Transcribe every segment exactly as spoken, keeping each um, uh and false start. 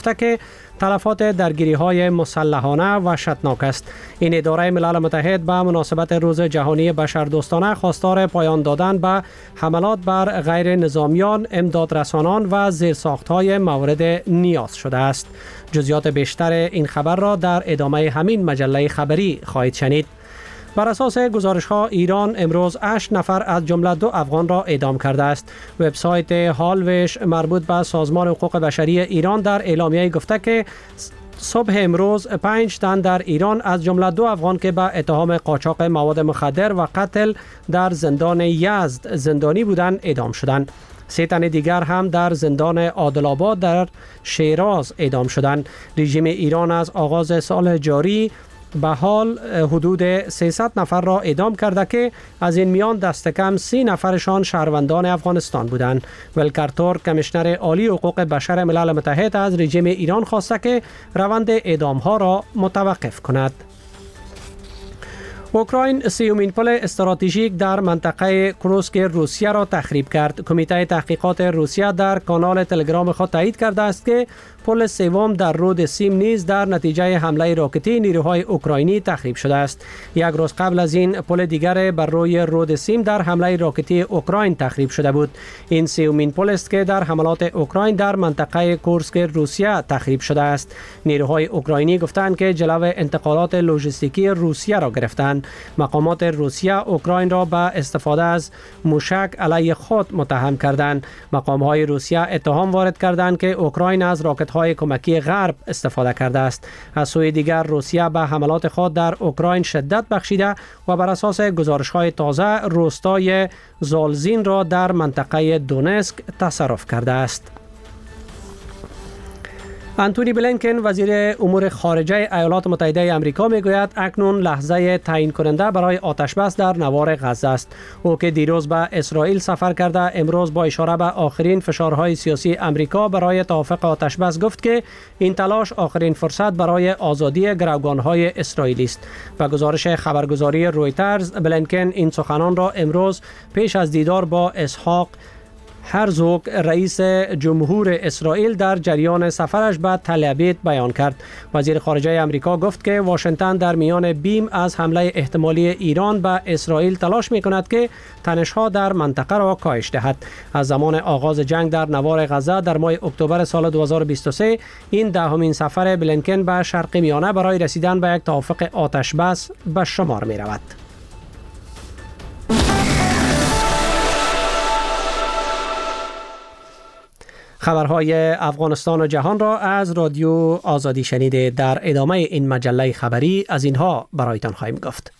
که تلفات درگیری های مسلحانه وحشتناک است. این اداره ملل متحد به مناسبت روز جهانی بشردوستانه خواستار پایان دادن به حملات بر غیر نظامیان، امدادرسانان و زیرساخت‌های مورد نیاز شده است. جزئیات بیشتر این خبر را در ادامه همین مجله خبری خواهید شنید. بر اساس گزارش‌ها ایران امروز هشت نفر از جمله دو افغان را اعدام کرده است. وبسایت هالوش مربوط به سازمان حقوق بشری ایران در اعلامیه گفته که صبح امروز پنج تن در ایران از جمله دو افغان که به اتهام قاچاق مواد مخدر و قتل در زندان یزد زندانی بودند اعدام شدند. سه تن دیگر هم در زندان عادل‌آباد در شیراز اعدام شدند. رژیم ایران از آغاز سال جاری به حال حدود سیصد نفر را اعدام کرده که از این میان دست کم سی نفرشان شهروندان افغانستان بودند. ولکر تورک کمیشنر عالی حقوق بشر ملل متحد از رژیم ایران خواسته که روند اعدام ها را متوقف کند. اوکراین سیومین پل استراتژیک در منطقه کروسک روسیه را تخریب کرد. کمیته تحقیقات روسیه در کانال تلگرام خود تایید کرده است که پل سوم در رود سیم نیز در نتیجه حمله راکتی نیروهای اوکراینی تخریب شده است. یک روز قبل از این پل دیگر بر روی رود سیم در حمله راکتی اوکراین تخریب شده بود. این سومین پل است که در حملات اوکراین در منطقه کورسک روسیه تخریب شده است. نیروهای اوکراینی گفتند که جلو انتقالات لوجستیکی روسیه را گرفتند. مقامات روسیه اوکراین را به استفاده از موشک علیه خود متهم کردند. مقام‌های روسیه اتهام وارد کردند که اوکراین از راکت‌های کمکی غرب استفاده کرده است. از سوی دیگر روسیه به حملات خود در اوکراین شدت بخشیده و بر اساس گزارش‌های تازه روستای زالزین را در منطقه دونسک تصرف کرده است. انتونی بلینکن وزیر امور خارجه ایالات متحده آمریکا میگوید اکنون لحظه تعیین کننده برای آتشبس در نوار غزه است. او که دیروز به اسرائیل سفر کرده امروز با اشاره به آخرین فشارهای سیاسی آمریکا برای توافق آتشبس گفت که این تلاش آخرین فرصت برای آزادی گروگانهای اسرائیلی است. و گزارش خبرگزاری رویترز بلینکن این سخنان را امروز پیش از دیدار با اسحاق هرزوگ رئیس جمهور اسرائیل در جریان سفرش به تل ابیب بیان کرد. وزیر خارجه آمریکا گفت که واشنگتن در میان بیم از حمله احتمالی ایران به اسرائیل تلاش می کند که تنش‌ها در منطقه را کاهش دهد. از زمان آغاز جنگ در نوار غزه در ماه اکتبر سال دو هزار و بیست و سه این دهمین سفر بلینکن به شرق میانه برای رسیدن به یک توافق آتشبس به شمار می رود. خبرهای افغانستان و جهان را از رادیو آزادی شنیده. در ادامه این مجله خبری از اینها برایتان خواهیم گفت.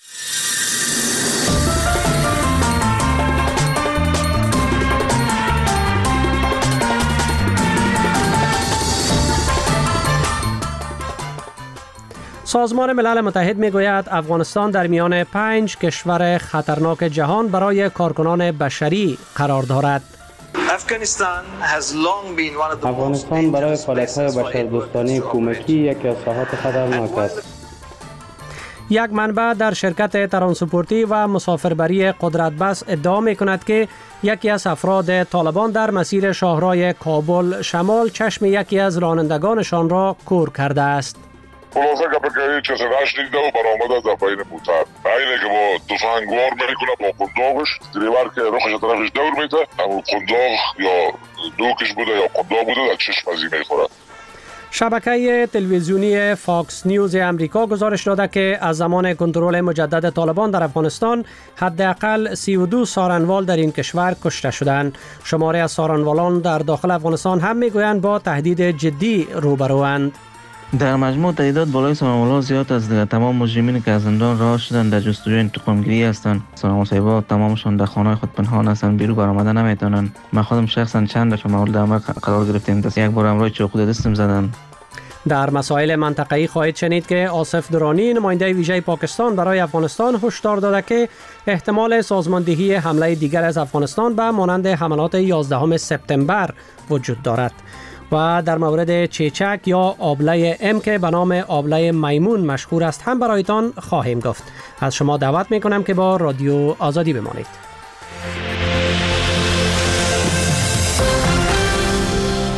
سازمان ملل متحد میگوید افغانستان در میان پنج کشور خطرناک جهان برای کارکنان بشری قرار دارد. افغانستان برای فعالیت‌های بشردوستانه کمکی یکی از ساحات خطرناک است. یک منبع در شرکت ترانسپورتی و مسافربری قدرت بس ادعا می کند که یکی از افراد طالبان در مسیر شاهراه کابل شمال چشم یکی از رانندگانشان را کور کرده است. خلاصه که بگه کسی رشت دیده و برآمده در پایین موتر اینه که با تفنگوار میکنه با قنداقش دریور که روخش طرفش دور میته همون قنداق یا دوکش بوده یا قنداق بوده در چشم ازی میخوره. شبکه تلویزیونی فاکس نیوز امریکا گزارش داده که از زمان کنترل مجدد طالبان در افغانستان حداقل سی و دو سارنوال در این کشور کشته شدند. شماره از سارنوالان در داخل افغانستان هم میگویند با تهدید جدی روبروند. در مجموع تعداد بالای سارنوالان زیاد از تمام مجرمین که از زندان رها شدند در جستجوی انتقامگیری هستند. سارنوال‌ها تمامشان در خانه‌های خود پنهان هستند، بیرون برآمده نمیتونند. من خودم شخصا چند دفعه مورد حمله قرار گرفتیم، دست یک بار امروز چاقو دستم زدن. در مسائل منطقه‌ای خواهید شنید که آصف درانی نماینده ویژه پاکستان برای افغانستان هشدار داده که احتمال سازماندهی حمله دیگر از افغانستان به مانند حملات یازدهم سپتامبر وجود دارد. و در مورد چیچک یا آبله ام که به نام آبله میمون مشهور است هم برایتان خواهیم گفت. از شما دعوت میکنم که با رادیو آزادی بمانید. تا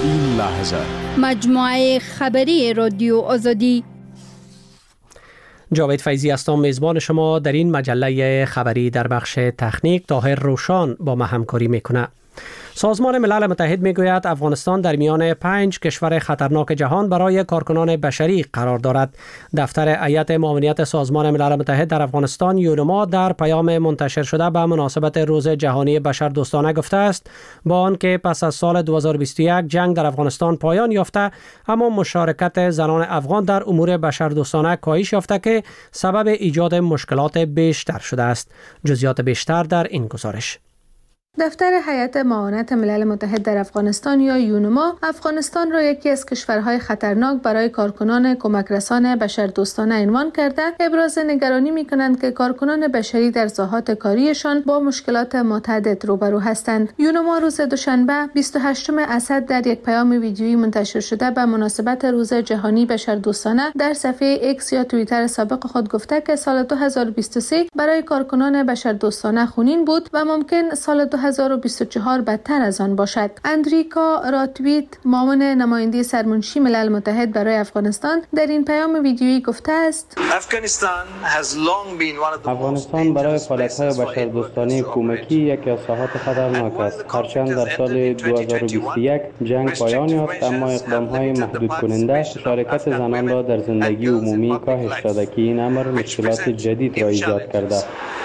این لحظه. مجموعه خبری رادیو آزادی. جاوید فیضی هستم، میزبان شما در این مجله خبری. در بخش تکنیک طاهر روشان با ما همکاری میکنه. سازمان ملل متحد میگوید افغانستان در میان پنج کشور خطرناک جهان برای کارکنان بشری قرار دارد. دفتر هیئت معاونیت سازمان ملل متحد در افغانستان یونما در پیام منتشر شده به مناسبت روز جهانی بشردوستانه گفته است با آنکه پس از سال دو هزار و بیست و یک جنگ در افغانستان پایان یافته، اما مشارکت زنان افغان در امور بشردوستانه کاهش یافته که سبب ایجاد مشکلات بیشتر شده است. جزئیات بیشتر در این گزارش. دفتر هیئت معاونت ملل متحد در افغانستان یا یونما افغانستان را یکی از کشورهای خطرناک برای کارکنان کمک رسان بشردوستانه عنوان کرده ابراز نگرانی می‌کنند که کارکنان بشری در ساحات کاریشان با مشکلات متعدد روبرو هستند. یونما روز دوشنبه بیست و هشتم اسد در یک پیام ویدیویی منتشر شده به مناسبت روز جهانی بشردوستانه در صفحه ایکس یا توییتر سابق خود گفته که سال دو هزار و بیست و سه برای کارکنان بشردوستانه خونین بود و ممکن سال دو هزار و بیست و چهار بدتر از آن باشد. اندریکا راتویت، معاون نماینده سرمنشی ملل متحد برای افغانستان، در این پیام ویدیویی گفته است: افغانستان برای فعالیت‌های بشردوستانه کمکی یکی از ساحات خطرناک است. هرچند در سال دو هزار و بیست و یک جنگ پایان یافت، اما اقدام‌های محدود کننده مشارکت زنان را در زندگی عمومی کاهش داده که این امر مشکلات جدید را ایجاد کرده.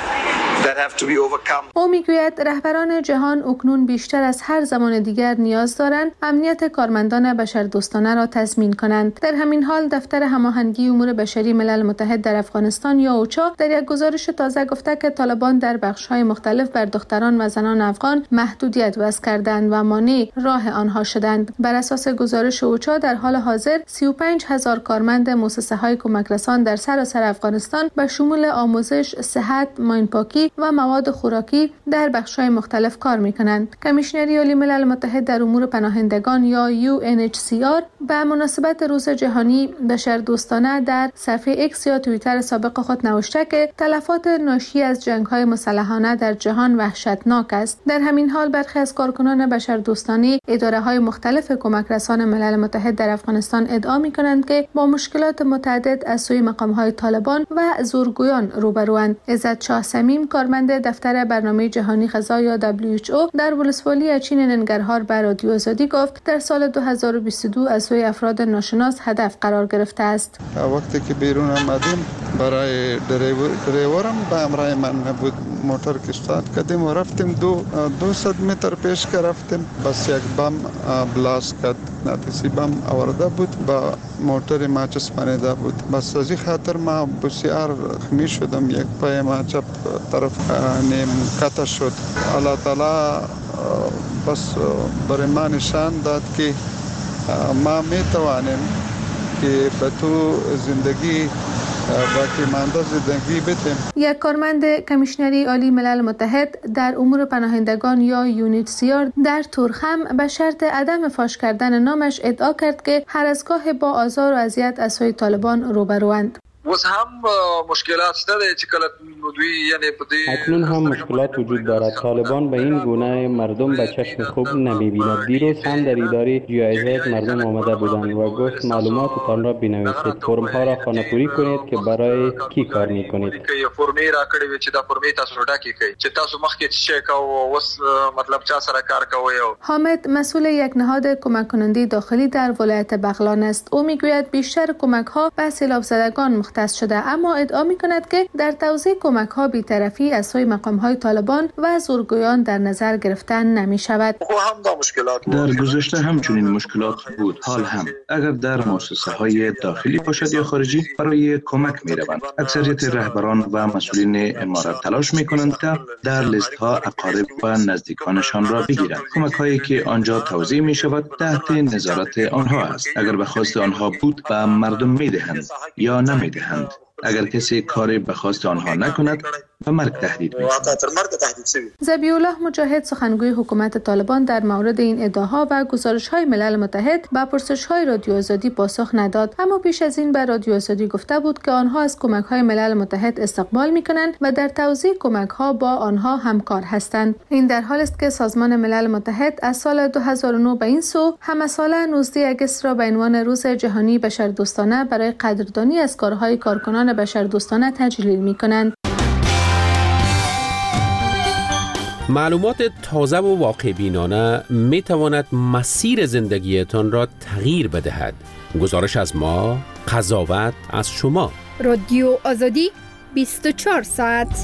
او میگوید رهبران جهان اکنون بیشتر از هر زمان دیگر نیاز دارند امنیت کارمندان بشردوستانه را تضمین کنند. در همین حال دفتر هماهنگی امور بشری ملل متحد در افغانستان یا اوچا در یک گزارش تازه گفته که طالبان در بخش‌های مختلف بر دختران و زنان افغان محدودیت وضع کردند و مانع راه آنها شدند. بر اساس گزارش اوچا در حال حاضر سی و پنج هزار کارمند مؤسسه‌های کمک رسان در سراسر افغانستان به شمول آموزش، صحت، ماینپاکی و مواد خوراکی در بخش‌های مختلف کار می‌کنند. کمیشنری عالی ملل متحد در امور پناهندگان یا یو ان اچ سی آر به مناسبت روز جهانی بشردوستانه در صفحه ایکس یا توییتر سابق خود نوشته که تلفات ناشی از جنگ‌های مسلحانه در جهان وحشتناک است. در همین حال برخی از کارکنان بشردوستانه اداره‌های مختلف کمک رسان ملل متحد در افغانستان ادعا می‌کنند که با مشکلات متعدد از سوی مقام‌های طالبان و زورگویان روبروند. عزت شاه صمیم، کارمند دفتر برنامه جهانی غذا یا دبلیو اچ او در ولسوالی اچین ننگرهار به رادیو آزادی گفت در سال دو هزار و بیست و دو از سوی افراد ناشناس هدف قرار گرفته است. وقتی که بیرون آمدیم برای دریورم به همراه من نبود، موتور که استارت کردیم و رفتیم دو دویست متر پیش که رفتیم بس یک بم بلاست کرد. نتیسی بم آورده بود با موتور ما چسبانیده بود. بس از این خاطر ما بسیار خمی شدم. یک پای ما چپ طرف نیم کتا شد. الله تعالی بس برای ما نشان داد که ما می توانیم که به تو زندگی باقی مانده زندگی بتیم. یک کارمند کمیشنری عالی ملل متحد در امور پناهندگان یا یونیتسیار در تورخم به شرط عدم فاش کردن نامش ادعا کرد که هر از گاه با آزار و اذیت از سوی طالبان روبروند. وس هم مشکلات شته چې کله دوی یعنی په دې اکنون هم مشکلات وجود دارد. طالبان به این گونه مردم به چشم خوب نمی‌بیند. دیروز هم در اداره جایزه مردم آمده بودند و گفت معلوماتتان را بنویسید، فرم‌ها را خانه‌پوری کنید که برای کی کار می‌کنید. که فرمی را کړی و چې دا فرمی تاسو ډاکې کوي چې تاسو مخکې څه کوو وس مطلب چا سره کار کوي. حامد مسئول یک نهاد کمک کننده داخلی در ولایت بغلان است. او میگوید بیشتر کمک‌ها به سیلاب زدگان مختص شده، اما ادعا می‌کند که در توزیع کمک‌ها بی‌طرفی از سوی مقام‌های طالبان و زورگویان در نظر گرفته نمی‌شود. در گذشته همچنین مشکلات بود. حال هم اگر در مؤسسه‌های داخلی باشد یا خارجی برای کمک می‌روند. اکثریت رهبران و مسئولین امارات تلاش می‌کنند تا در لیست‌ها اقارب و نزدیکانشان را بگیرند. کمک‌هایی که آنجا توزیع می‌شود تحت نظارت آنها است. اگر به خواست آنها بود به مردم می‌دهند یا نمی‌دهند. اگر کسی کاری به خواست آنها نکند و مرگ تهدید می‌شد. ذبیح الله مجاهد سخنگوی حکومت طالبان در مورد این ادعاها و گزارش‌های ملل متحد به پرسش‌های رادیو آزادی پاسخ نداد، اما پیش از این به رادیو آزادی گفته بود که آنها از کمک‌های ملل متحد استقبال می‌کنند و در توزیع کمک‌ها با آنها همکار هستند. این در حالی است که سازمان ملل متحد از سال دو هزار و نه به این سو همساله نوزده آگوست را به عنوان روز جهانی بشردوستانه برای قدردانی از کارهای کارکنان بشردوستانه تجلیل می‌کنند. معلومات تازه و واقع بینانه می تواند مسیر زندگیتان را تغییر بدهد. گزارش از ما، قضاوت از شما. رادیو آزادی بیست و چهار ساعت.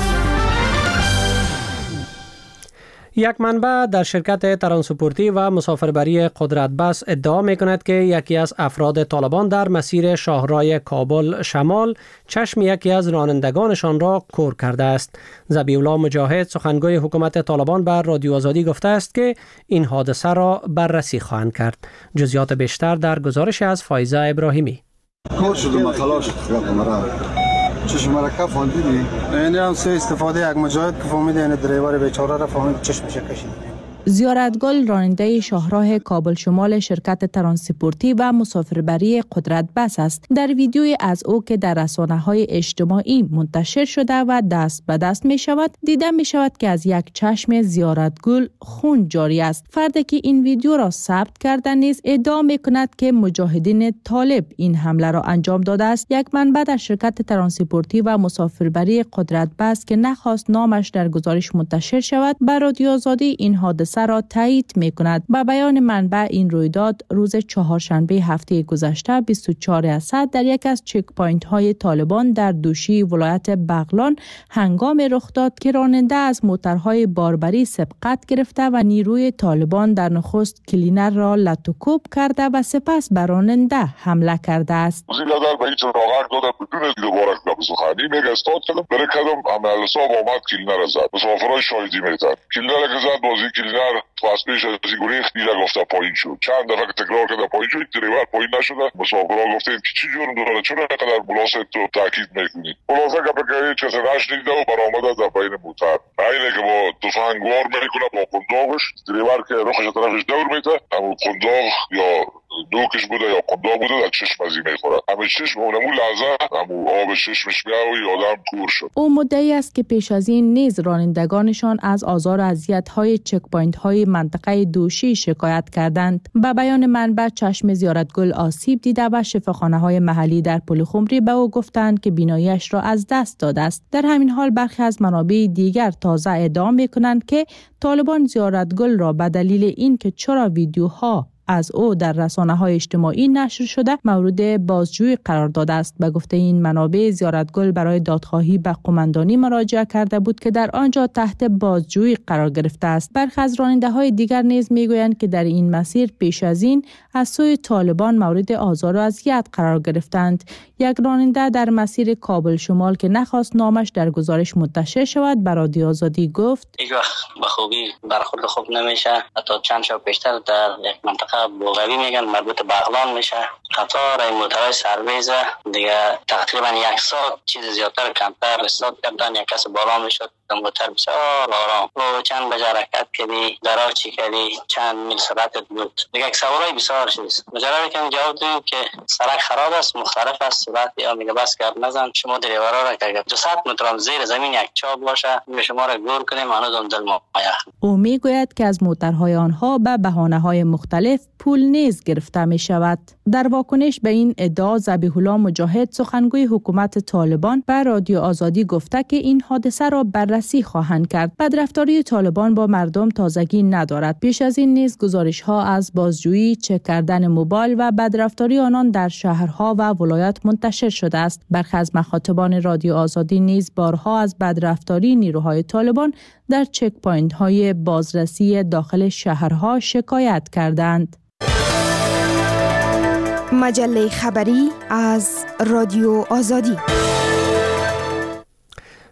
یک منبع در شرکت ترانسپورتی و مسافربری قدرت بس ادعا می کند که یکی از افراد طالبان در مسیر شاهراه کابل شمال چشم یکی از رانندگانشان را کور کرده است. ذبیح الله مجاهد سخنگوی حکومت طالبان بر رادیو آزادی گفته است که این حادثه را بررسی خواهند کرد. جزئیات بیشتر در گزارش از فایزه ابراهیمی. کور شدم خلاص کردم. چشم مرکب فهمیدی؟ یعنی هم سه استفاده یک مجاهد که فهمیده یعنی دریور بیچاره را فهمید چشمش کشید. زیارتگل راننده شاهراه کابل شمال شرکت ترانسپورتی و مسافربری قدرت بس است. در ویدیوی از او که در رسانه‌های اجتماعی منتشر شده و دست به دست می شود، دیده می شود که از یک چشم زیارتگل خون جاری است. فردی که این ویدیو را ثبت کرده نیز ادعا می کند که مجاهدین طالب این حمله را انجام داده است. یک منبع در شرکت ترانسپورتی و مسافربری قدرت بس که نخواست نامش در گزارش منتشر شود، بر رادیو آزادی این حادثه را تایید می کند. با بیان منبع این رویداد روز چهارشنبه هفته گذشته بیست و چهار اسد در یک از چک پوینت های طالبان در دوشی ولایت بغلان هنگام رخ داد که راننده از موترهای باربری سبقت گرفته و نیروی طالبان در نخست کلینر را لطوکوب کرده و سپس بر راننده حمله کرده است. زیلادر به هیچ راغر دادم بدون دوباره کلاب سخنی میگه استاد کردم بره کدم عمل حساب آمد کلینر را زد. مسافرهای شاهدی میتن کلینر که زد بازی کلینر پس پیش از گریخت دیگه گفته پایین شد. چند دفعه تکرار کرده پایین شد، دریور پایین نشده. مسافرها گفتن که چی جرم داره، چرا اینقدر بلاسه تو تاکید میکنی؟ بلاسه که بگه هیچ کسی نشنیده و برآمده در پایین موتر. اینه که با تفنگوار میکنه با قنداقش، دریور که رخش طرفش دور میته، اما قنداق یا دوکش بوده یا قنداق بوده در چشم ازی میخوره. همه چشم اونمون لحظه همون آب چشمش میاد و آدم کور شد. او مدعی است که پیش از این نیز رانندگانشان از آزار و اذیت‌های چک پوینت های منطقه دوشی شکایت کردند. به بیان منبع چشم زیارتگل آسیب دیده و شفاخانه های محلی در پلخمری به او گفتند که بیناییش را از دست داده است. در همین حال برخی از منابع دیگر تازه ادعا می‌کنند که طالبان زیارتگل را به دلیل اینکه چرا ویدیوها از او در رسانه‌های اجتماعی نشر شده مورد بازجویی قرار داده است. به گفته این منابع زیارتگل برای دادخواهی به قماندانی مراجعه کرده بود که در آنجا تحت بازجویی قرار گرفته است. برخی از راننده‌های دیگر نیز میگویند که در این مسیر پیش از این از سوی طالبان مورد آزار و اذیت قرار گرفتند. یک راننده در مسیر کابل شمال که نخواست نامش در گزارش منتشر شود به رادیو آزادی گفت: هیچ وقت به خوبی برخورد خوب نمیشه. حتی چند شب پیشتر در یک منطقه بوغوی میگن مربوط به بغلان میشه، قطار این موترهای سرویز دیگه تقریبا یک ساعت چیز زیادتر کمتر استاد کردن. یک کس بالا میشد موتر بسیار آرام و چند بجا حرکت کردی، درار چی کردی، چند میل سرعتت بود دیگه سوارای بسیار چیز مجرد که جواب دادیم که سرک خراب است، مختلف است، سرعت یا میگه بس کرد نزن شما دریورا را که دو صد متر زیر زمین یک چاب باشه می شما را گور کنیم هنوز دل ما یخ. او میگوید که از موترهای آنها به بهانه‌های مختلف پول نیز گرفته می شود. در واکنش به این ادعا ذبیح الله مجاهد سخنگوی حکومت طالبان به رادیو آزادی گفته که این حادثه را بررسی خواهند کرد. بدرفتاری طالبان با مردم تازگی ندارد. پیش از این نیز گزارش‌ها از بازجویی، چک کردن موبایل و بدرفتاری آنان در شهرها و ولایات منتشر شده است. برخی از مخاطبان رادیو آزادی نیز بارها از بدرفتاری نیروهای طالبان در چک پوینت‌های بازرسی داخل شهرها شکایت کردند. مجله خبری از رادیو آزادی.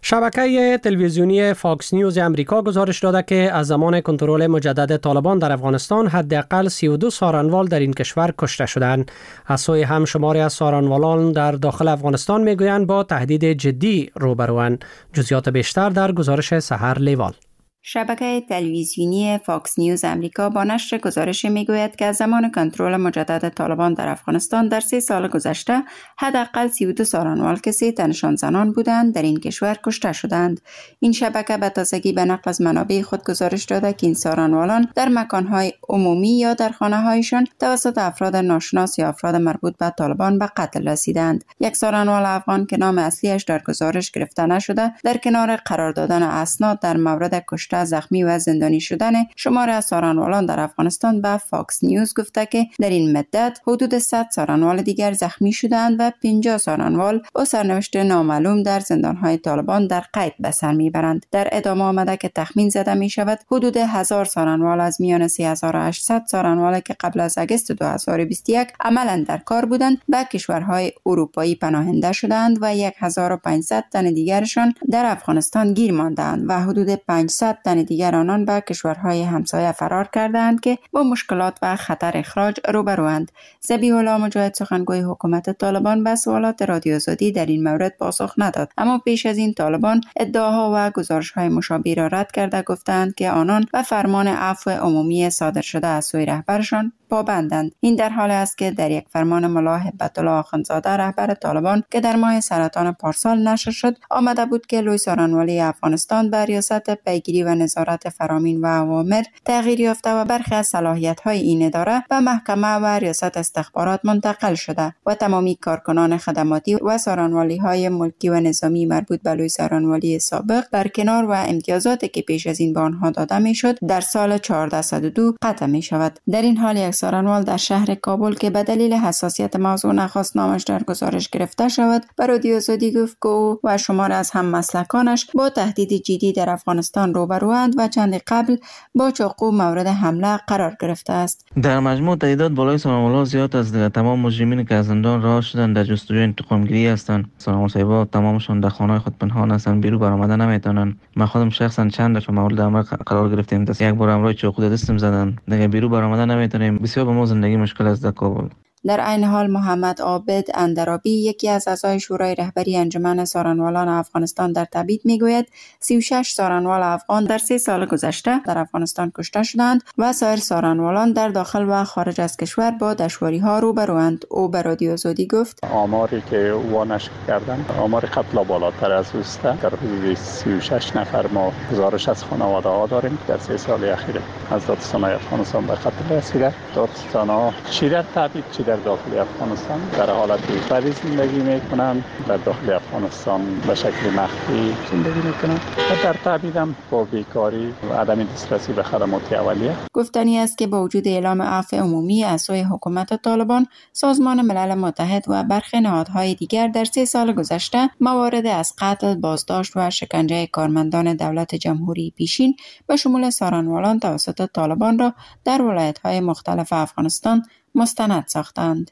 شبکه تلویزیونی فاکس نیوز امریکا گزارش داده که از زمان کنترل مجدد طالبان در افغانستان حداقل سی و دو سارنوال در این کشور کشته شدند. از سوی هم شماری از سارنوالان در داخل افغانستان میگویند با تهدید جدی روبروند. جزئیات بیشتر در گزارش سحر لیوال. شبکه تلویزیونی فاکس نیوز امریکا با نشر گزارش میگوید که از زمان کنترل مجدد طالبان در افغانستان در سه سال گذشته حداقل سی و دو سارنوال که سه تنشان زنان بودند در این کشور کشته شدند. این شبکه به تازگی به نقل از منابع خود گزارش داده که این سارنوالان در مکانهای عمومی یا در خانه‌هایشان توسط افراد ناشناس یا افراد مربوط به طالبان به قتل رسیدند. یک سارنوال افغان که نام اصلیش در گزارش گرفته نشده در کنار قرار دادن اسناد در مورد کشته زخمی و زندانی شدن شمار از سارنوالان در افغانستان به فاکس نیوز گفته که در این مدت حدود صد سارنوال دیگر زخمی شدند و پنجاه سارنوال با سرنوشت نامعلوم در زندانهای طالبان در قید به سر میبرند. در ادامه آمده که تخمین زده می شود حدود هزار سارنوال از میان سه هزار و هشتصد سارنوال که قبل از آگوست دو هزار و بیست و یک عملا در کار بودند به کشورهای اروپایی پناهنده شدند و هزار و پانصد تن دیگرشان در افغانستان گیر ماندند و حدود پانصد تن دیگر آنان به کشورهای همسایه فرار کردند که با مشکلات و خطر اخراج روبروند. ذبیح الله مجاهد سخنگوی حکومت طالبان به سوالات رادیو آزادی در این مورد پاسخ نداد، اما پیش از این طالبان ادعاها و گزارش‌های مشابه را رد کرده گفتند که آنان به فرمان عفو عمومی صادر شده از سوی رهبرشان پابندند. این در حالی است که در یک فرمان ملا هیبت الله آخوندزاده رهبر طالبان که در ماه سرطان پارسال نشر شد آمده بود که لوی سارنوالی افغانستان به ریاست پیگیری و نظارت فرامین و اوامر تغییر یافته و برخی از صلاحیت‌های این اداره به محکمه و ریاست استخبارات منتقل شده و تمامی کارکنان خدماتی و سارنوالی‌های ملکی و نظامی مربوط به لوی سارنوالی سابق برکنار و امتیازاتی که پیش از این به آنها داده میشد در سال هزار و چهارصد و دو قطع می شود. در این حال یک سارنوال در شهر کابل که به دلیل حساسیت موضوع نخواست نامش در گزارش گرفته شود به رادیو آزادی گفت که او و شمار از هم مسلکانش با تهدید جدی در افغانستان روبروند و چند قبل با چاقو مورد حمله قرار گرفته است. در مجموع تعداد بالای سارنوالان زیاد از تمام مجرمین که از زندان رها شدند در جستجوی انتقامگیری هستند. سارنوال صاحبا تمامشان در خانه‌های خود پنهان هستند، بیرون برآمدن نمیتونن. من خودم شخصا چند دفعه مورد حمله قرار گرفتیم، دست یک بار امروز چاقو دستم زدن، دیگه بیرون برآمدن نمیتونیم. بسیار به ما زندگی مشکل است در کابل. در عین حال محمد عابد اندرابی یکی از اعضای شورای رهبری انجمن سارنوالان افغانستان در تبعید میگوید سی و شش سارنوال افغان در سه سال گذشته در افغانستان کشته شدند و سایر سارنوالان در داخل و خارج از کشور با دشواری‌ها روبروند. او به رادیو آزادی گفت آماری که او نشر کردند آمار قتل بالاتر از اوست. در حدود سی و شش نفر ما گزارش از خانواده‌ها داریم در سه سال اخیر از دادستان افغانستان به قتل رسیده. دادستان‌ها چی در تبعید چی در داخل افغانستان در حالت فردی زندگی میکنند، در داخل افغانستان به شکل مخفی زندگی میکنند و در تبعید هم با بیکاری و عدم دسترسی به خدمات اولیه. گفتنی است که با وجود اعلام عفو عمومی از سوی حکومت طالبان، سازمان ملل متحد و برخی نهادهای دیگر در سه سال گذشته موارد از قتل، بازداشت و شکنجه کارمندان دولت جمهوری پیشین به شمول سارنوالان توسط طالبان را در ولایت‌های مختلف افغانستان مستند ساختند.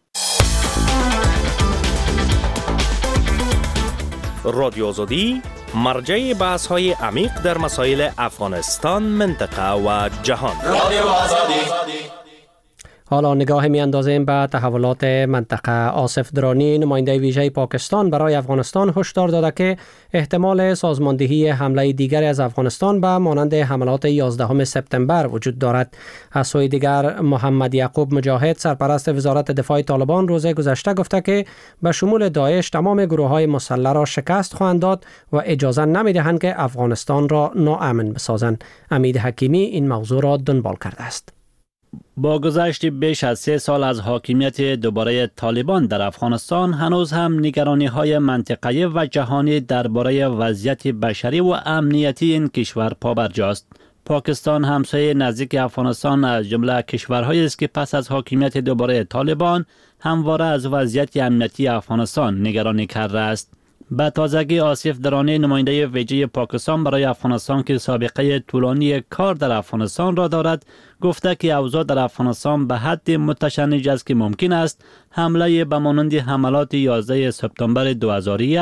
رادیو آزادی مرجع بحث‌های عمیق در مسائل افغانستان، منطقه و جهان. رادیو آزادی. حالا نگاه می اندازیم به تحولات منطقه. آصف درانی نماینده ویژه پاکستان برای افغانستان هشدار داده که احتمال سازماندهی حمله دیگر از افغانستان به مانند حملات یازدهم سپتامبر وجود دارد. از سوی دیگر محمد یعقوب مجاهد سرپرست وزارت دفاع طالبان روز گذشته گفته که به شمول داعش تمام گروه‌های مسلح را شکست خواهند داد و اجازه نمی‌دهند که افغانستان را ناامن بسازند. امید حکیمی این موضوع را دنبال کرده است. با گذشت بیش از سه سال از حاکمیت دوباره طالبان در افغانستان هنوز هم نگرانی‌های منطقه‌ای و جهانی درباره وضعیت بشری و امنیتی این کشور پابرجاست. پاکستان همسایه نزدیک افغانستان از جمله کشورهایی است که پس از حاکمیت دوباره طالبان همواره از وضعیت امنیتی افغانستان نگرانی کرده است. به تازگی آصف درانی نماینده ویژه پاکستان برای افغانستان که سابقه طولانی کار در افغانستان را دارد گفته که اوضاع در افغانستان به حد متشنج است که ممکن است حمله به مانند حملات یازده سپتامبر دو هزار و یک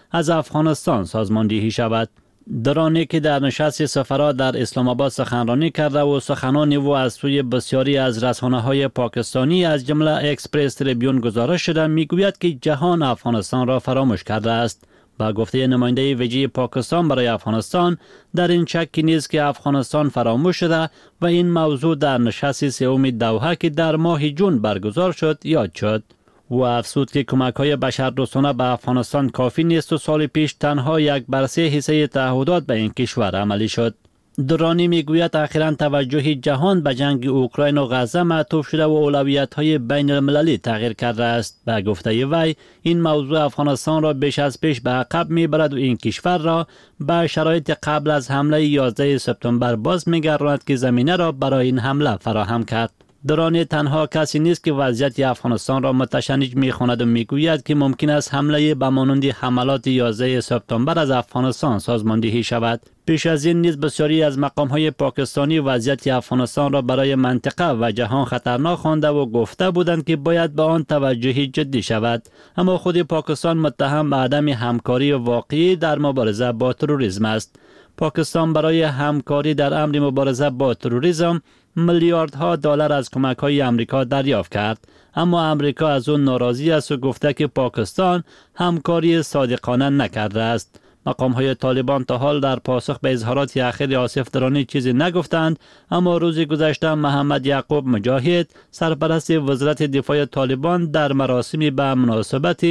از افغانستان سازماندهی شود. درانی که در نشست سفرا در اسلام آباد سخنرانی کرده و سخنان او از سوی بسیاری از رسانه‌های پاکستانی از جمله اکسپرس تریبیون گزارش شده میگوید که جهان افغانستان را فراموش کرده است. با گفته نماینده ویژه پاکستان برای افغانستان در این شکی نیست که افغانستان فراموش شده و این موضوع در نشست سوم دوحه که در ماه جون برگزار شد یاد شد. و افزود که کمک‌های بشردوستانه به افغانستان کافی نیست و سال پیش تنها یک بر سه حصه تعهدات به این کشور عملی شد. درانی میگوید اخیراً توجه جهان به جنگ اوکراین و غزه معطوف شده و اولویت‌های بین المللی تغییر کرده است. به گفته وی این موضوع افغانستان را بیش از پیش به عقب میبرد و این کشور را به شرایط قبل از حمله یازده سپتامبر باز میگرداند که زمینه را برای این حمله فراهم کرد. درانی تنها کسی نیست که وضعیت افغانستان را متشنج می‌خواند و میگوید که ممکن است حمله به مانند حملات یازده سپتامبر از افغانستان سازماندهی شود. پیش از این نیز بسیاری از مقام‌های پاکستانی وضعیت افغانستان را برای منطقه و جهان خطرناک خوانده و گفته بودند که باید به آن توجهی جدی شود. اما خود پاکستان متهم به عدم همکاری واقعی در مبارزه با تروریسم است. پاکستان برای همکاری در امر مبارزه با تروریسم میلیاردها دلار از کمک‌های امریکا دریافت کرد، اما امریکا از آن ناراضی است و گفته که پاکستان همکاری صادقانه نکرده است. مقام‌های طالبان تا حال در پاسخ به اظهارات اخیر آصف درانی چیزی نگفتند، اما روز گذشته محمد یعقوب مجاهد سرپرست وزارت دفاع طالبان در مراسمی به مناسبت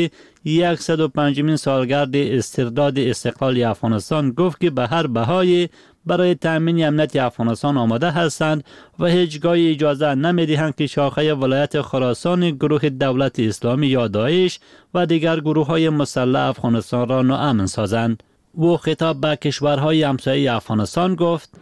صد و پنجمین سالگرد استرداد استقلال افغانستان گفت که به هر بهایی برای تأمین امنیت افغانستان آماده هستند و هیچگاه اجازه نمی‌دهند که شاخه ولایت خراسان گروه دولت اسلامی یا داعش و دیگر گروه‌های مسلح افغانستان را ناامن سازند. و خطاب به کشورهای همسایه افغانستان گفت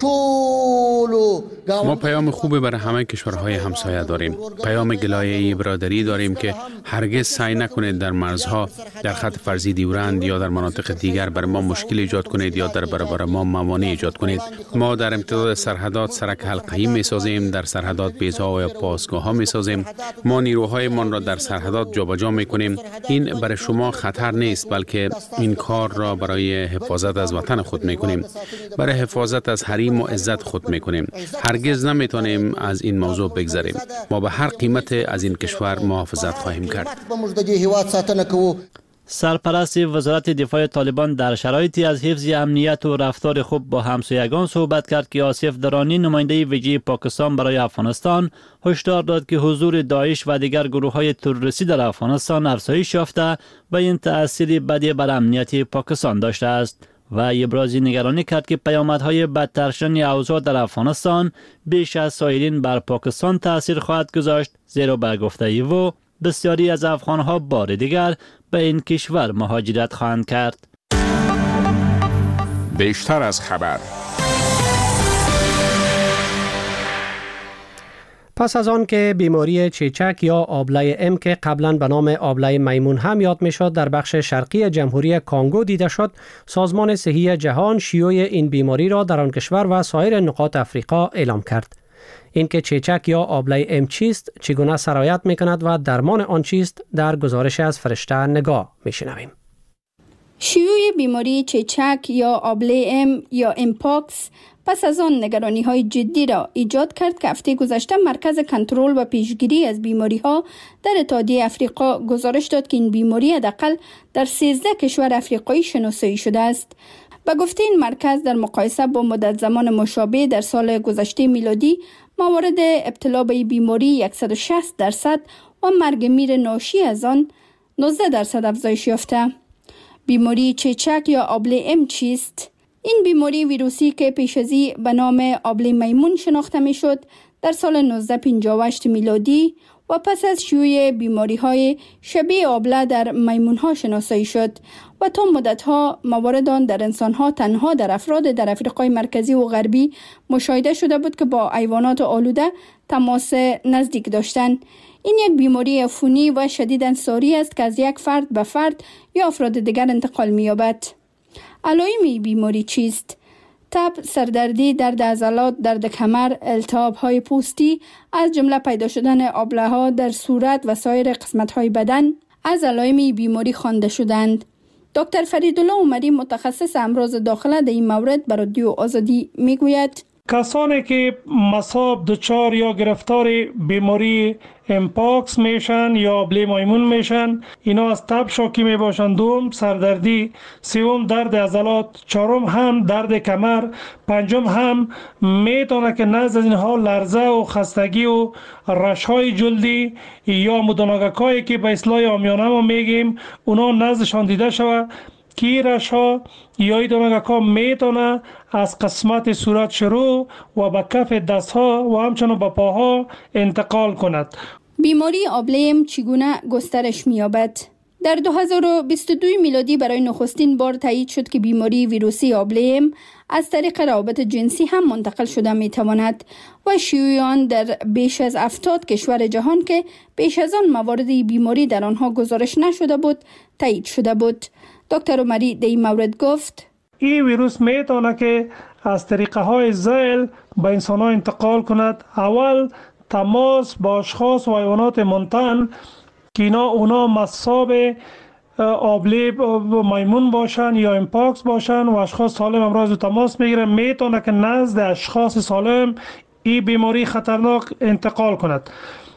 ما پیام خوبی برای همه کشورهای همسایه داریم. پیام گلایه برادری داریم که هرگز سعی نکنید در مرزها در خط فرضی دیورند یا در مناطق دیگر بر ما مشکل ایجاد کنید یا در برابر ما موانع ایجاد کنید. ما در امتداد سرحدات سرک حلقه‌ای می‌سازیم، در سرحدات بیضا و پاسگاه‌ها می‌سازیم. ما نیروهایمان را در سرحدات جابجا می‌کنیم. این برای شما خطر نیست، بلکه این کار را برای حفاظت از وطن خود می‌کنیم، برای حفاظت از حریم و عزت خود می‌کنیم. هرگز نمی‌توانیم از این موضوع بگذریم. ما به هر قیمت از این کشور محافظت خواهیم کرد. سرپرست وزارت دفاع طالبان در شرایطی از حفظ امنیت و رفتار خوب با همسایگان صحبت کرد که آصف درانی نماینده ویژه پاکستان برای افغانستان هشدار داد که حضور داعش و دیگر گروه‌های تروریستی در افغانستان افزایش یافته و این تأثیری بدی بر امنیت پاکستان داشته است و ابراز نگرانی کرد که پیامدهای بدتر شدن اوضاع در افغانستان بیش از سایرین بر پاکستان تأثیر خواهد گذاشت، زیرا به گفته او بسیاری از افغانها بار دیگر به این کشور مهاجرت خواهند کرد. بیشتر از خبر. پس از آن که بیماری چیچک یا آبله ام که قبلا به نام آبله میمون هم یاد می شد در بخش شرقی جمهوری کانگو دیده شد، سازمان صحی جهان شیوع این بیماری را در آن کشور و سایر نقاط افریقا اعلام کرد. اینکه چیچک یا آبله ام چیست، چگونه سرایت می کند و درمان آن چیست، در گزارش از فرشته نگاه می شنویم. شیوع بیماری چیچک یا آبله ام یا امپاکس پس از آن نگرانی های جدی را ایجاد کرد که هفته گذشته مرکز کنترل و پیشگیری از بیماری ها در اتحادیه افریقا گزارش داد که این بیماری حداقل در سیزده کشور افریقایی شناسایی شده است. به گفته این مرکز در مقایسه با مدت زمان مشابه در سال گذشته میلادی موارد ابتلا به این بیماری صد و شصت درصد و مرگ میر ناشی از آن نوزده درصد افزایش یافته. بیماری چیچک یا آبله ام چیست؟ این بیماری ویروسی که پیش از این به نام آبله میمون شناخته می شد در سال نوزده پنجاه و هشت میلادی و پس از شیوع بیماری های شبیه آبله در میمون ها شناسایی شد و تا مدت ها موارد آن در انسان ها تنها در افراد در افریقای مرکزی و غربی مشاهده شده بود که با حیوانات آلوده تماس نزدیک داشتند. این یک بیماری عفونی و شدیداً ساری است که از یک فرد به فرد یا افراد دیگر انتقال می‌یابد. علائم بیماری چیست؟ تب، سردردی، درد عضلات، درد کمر، التهاب‌های پوستی از جمله پیدا شدن آبله‌ها در صورت و سایر قسمت‌های بدن از علائم بیماری خوانده شدند. دکتر فریدالله عمری متخصص امراض داخله در این مورد بر رادیو آزادی میگوید کسانی که مصاب دچار یا گرفتار بیماری امپاکس میشن یا آبله مایمون میشن، اینا از تب شاکی میباشن. دوم سردردی، سوم درد عضلات، چهارم هم درد کمر، پنجم هم میتونه که نزد از اینها لرزه و خستگی و رشهای جلدی یا مداناگکایی که به اصطلاح عامیانه ما میگیم اونا نزدشان دیده شود که رشها یا ایدانگکا میتونه از قسمت صورت شروع و به کف دست ها و همچنان به پاها انتقال کند. بیماری آبله چگونه گسترش می‌یابد؟ در دو هزار و بیست و دو میلادی برای نخستین بار تایید شد که بیماری ویروسی آبله از طریق روابط جنسی هم منتقل شده میتواند و شیوع آن در بیش از هفتاد کشور جهان که بیش از آن موارد بیماری در آنها گزارش نشده بود تایید شده بود. دکتر عمری در این مورد گفت این ویروس میتونه که از طریقه های زیل به انسان ها انتقال کند. اول تماس با اشخاص و حیوانات منتن که اینا اونا مصاب آبله میمون باشن یا امپاکس باشن و اشخاص سالم امراض تماس میگیره، میتونه که نزد اشخاص سالم این بیماری خطرناک انتقال کند.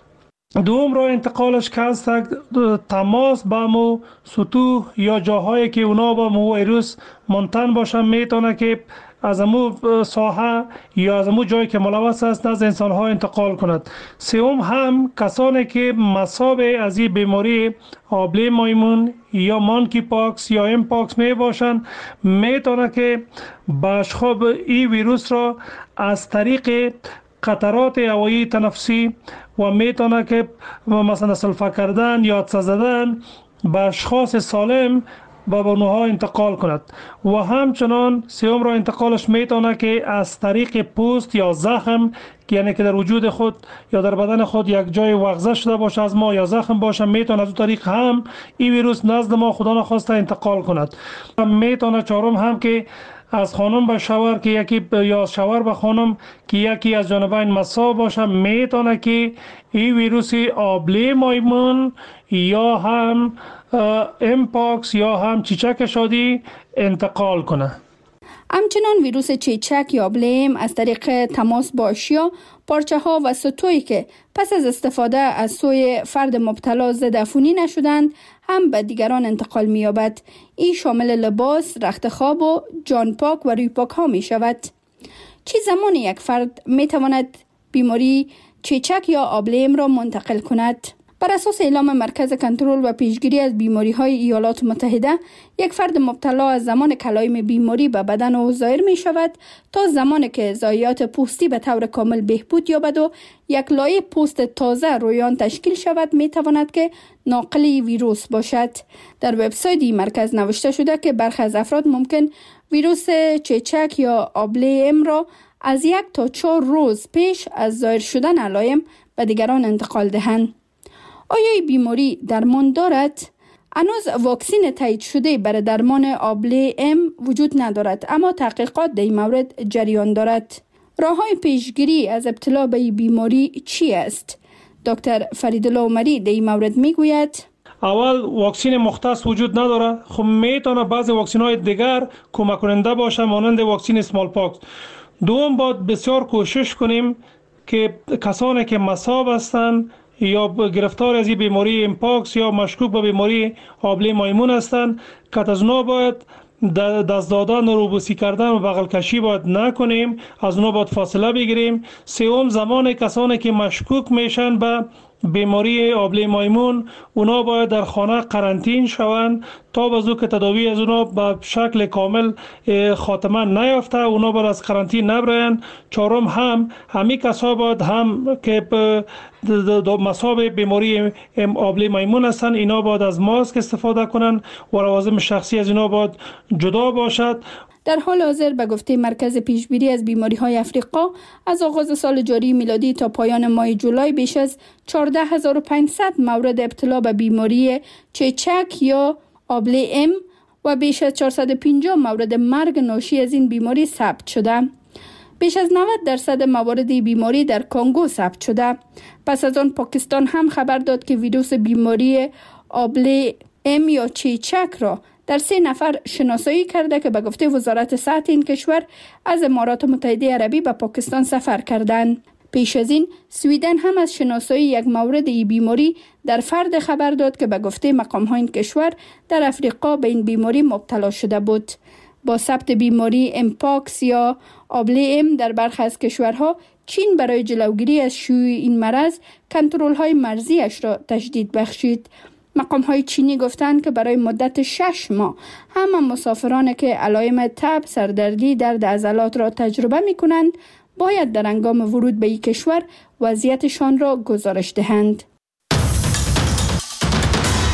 دوم راه انتقالش که هست تماس با مو سطوح یا جاهایی که اونا با مو ویروس منتن باشن، میتونه که از امو ساحه یا از امو جایی که ملوث است نزد انسان ها انتقال کند. سوم هم کسانی که مصاب از این بیماری آبله میمون یا مانکی پاکس یا امپاکس می باشند میتونه که با اشخاص این ویروس را از طریق قطرات هوایی تنفسی و میتونه که مثلا سلفه کردن یا عطسه زدن به اشخاص سالم با بانوها انتقال کند. و همچنان سوم را انتقالش میتونه که از طریق پوست یا زخم، یعنی که در وجود خود یا در بدن خود یک جای وغزه شده باشه از ما یا زخم باشه، میتونه از اون طریق هم این ویروس نزد ما خدا نخواسته انتقال کند. میتونه چهارم هم که از خانم به شوهر که یکی یا شوهر به خانم که یکی از جانبین مصاب باشه، میتونه که این ویروس آبله میمون یا هم امپاکس یا هم چیچک شادی انتقال کنه. همچنان ویروس چیچک یا آبله از طریق تماس با اشیا، پارچه ها و سطوحی که پس از استفاده از سوی فرد مبتلا ضد عفونی نشدند هم به دیگران انتقال می یابد. این شامل لباس، رخت خواب و جان پاک و روی پاک ها می شود. چه زمان یک فرد می تواند بیماری چیچک یا آبله را منتقل کند؟ بر اساس اعلام مرکز کنترل و پیشگیری از بیماری های ایالات متحده، یک فرد مبتلا از زمان کلایم بیماری به بدن او ظاهر می شود تا زمانی که ضایعات پوستی به طور کامل بهبود یابد و یک لایه پوست تازه روی آن تشکیل شود، می تواند که ناقل ویروس باشد. در وبسایت این مرکز نوشته شده که برخی از افراد ممکن ویروس چیچک یا آبله ام را از یک تا چهار روز پیش از ظاهر شدن علائم به دیگران انتقال دهند. آیا این بیماری درمان دارد؟ هنوز واکسین تایید شده برای درمان آبله ام وجود ندارد، اما تحقیقات در این مورد جریان دارد. راه‌های پیشگیری از ابتلا به این بیماری چی است؟ دکتر فریدالله عمری در این مورد میگوید اول واکسین مختص وجود نداره. خب میتونه بعضی واکسین های دیگر کمک کننده باشه مانند واکسین اسمال پاکس. دوم باید بسیار کوشش کنیم که کسانی که مصاب هستند یا گرفتار از این بیماری امپاکس یا مشکوک به بیماری آبله میمون هستند که از اونا باید دست دادن و روبوسی کردن و بغل کشی باید نکنیم، از اونا باید فاصله بگیریم. سوم زمان کسانی که مشکوک میشن به بیماری آبله میمون اونا باید در خانه قرنطین شوند تا بازو که تداوی از اونا به شکل کامل خاتمه نیافته، اونا باید از قرنطین نبرن. چهارم هم همین کسا باید هم که مصاب بیماری آبله میمون هستن اینا باید از ماسک استفاده کنن و لوازم شخصی از اینا باید جدا باشد. در حال حاضر به گفته مرکز پیشگیری از بیماری های افریقا، از آغاز سال جاری میلادی تا پایان ماه جولای بیش از چهارده هزار و پانصد مورد ابتلا به بیماری چیچک یا آبله ام و بیش از چهارصد و پنجاه مورد مرگ ناشی از این بیماری ثبت شده. بیش از نود درصد موارد بیماری در کنگو ثبت شده. پس از آن پاکستان هم خبر داد که ویروس بیماری آبله ام یا چیچک را در سه نفر شناسایی کرده که به گفته وزارت صحت این کشور از امارات متحده عربی به پاکستان سفر کردند. پیش از این سویدن هم از شناسایی یک مورد ای بیماری در فرد خبر داد که به گفته مقام‌های این کشور در افریقا به این بیماری مبتلا شده بود. با ثبت بیماری امپاکس یا آبله ام در برخی از کشورها، چین برای جلوگیری از شیوع این مرض کنترل‌های مرزیش را تشدید بخشید. مقام‌های چینی گفتند که برای مدت شش ماه همه مسافرانی که علائم تب، سردردی، درد عضلات را تجربه می‌کنند باید در هنگام ورود به این کشور وضعیتشان را گزارش دهند.